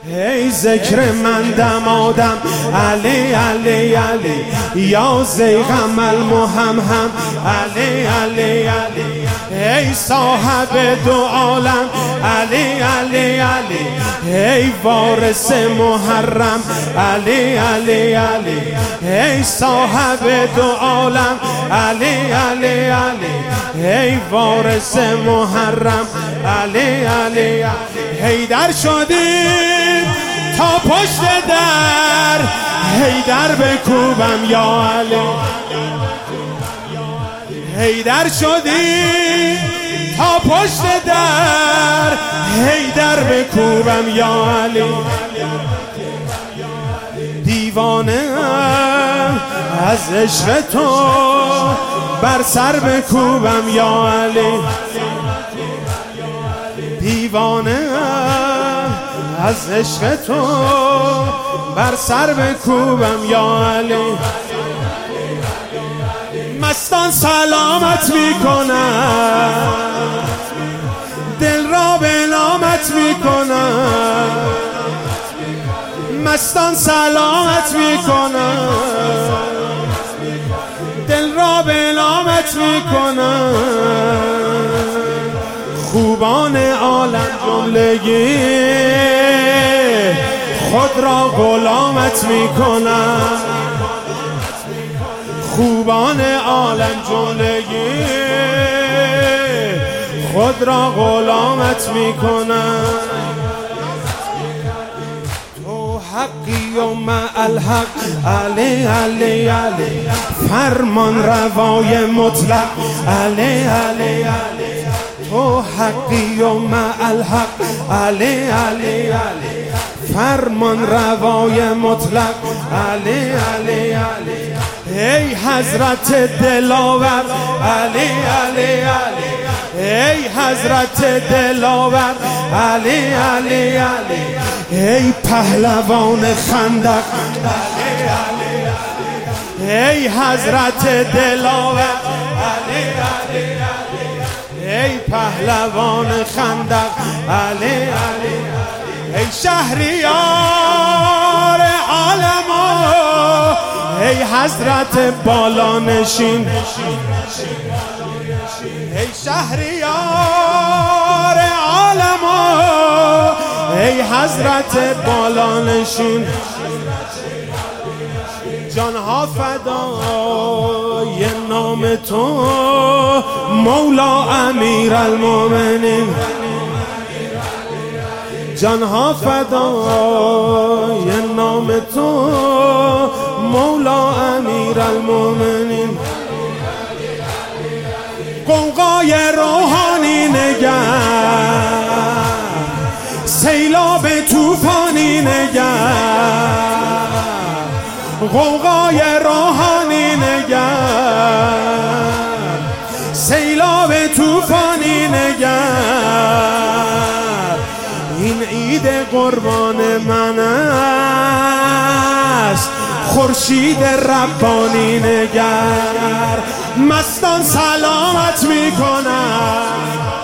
ای ذکر من دمادم علی علی علی یا زیغم المهمهم علی علی علی ای صاحب دو عالم علی علی علی ای وارث محرم علی علی علی ای صاحب دو عالم علی علی علی ای وارث محرم علی علی حیدر شدیم تا پشت در حیدر بکوبم یا علی حیدر شدیم تا پشت در حیدر بکوبم یا علی دیوانه از عشق تو بر سر بکوبم یا علی دیوانه از عشق تو بر سر بکوبم یا علی مستان سلامت میکنم دل را به نامت میکنم مستان سلامت میکنم دل را به نامت میکنم خوبان عالم جملگی خود را غلامت میکنم خوبان عالم جملگی خود را غلامت میکنم تو حقی و مع الحق علی علی علی فرمان روای مطلق علی علی علی تو حقی و مع الحق علی علی علی فرمان روای مطلق علی علی علی ای حضرت دلاور علی علی علی ای حضرت دلاور علی علی علی ای پهلوان خندق علی علی علی ای حضرت دلاور علی علی علی ای پهلوان خندق علی علی ای شهریار عالم ای حضرت بالانشین ای شهریار عالم ای حضرت بالانشین جانها فدای نام تو مولا امیر المومنین جانها فدای نام تو مولا امیر المومنین قوقای روحانی نگر سیلاب توفانی نگر قوقای روحانی نگر سیلاب توفانی نگر این عید قربان من است خورشید ربانی نگر مستان سلامت میکنم